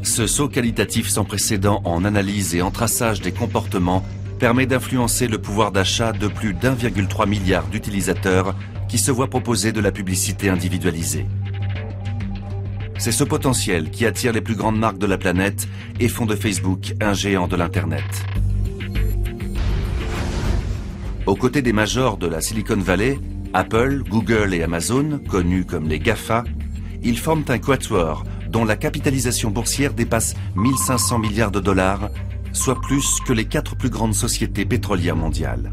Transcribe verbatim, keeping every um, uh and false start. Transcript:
Ce saut qualitatif sans précédent en analyse et en traçage des comportements permet d'influencer le pouvoir d'achat de plus d'un virgule trois milliard d'utilisateurs qui se voient proposer de la publicité individualisée. C'est ce potentiel qui attire les plus grandes marques de la planète et font de Facebook un géant de l'Internet. Aux côtés des majors de la Silicon Valley, Apple, Google et Amazon, connus comme les GAFA, ils forment un quatuor dont la capitalisation boursière dépasse mille cinq cents milliards de dollars, soit plus que les quatre plus grandes sociétés pétrolières mondiales.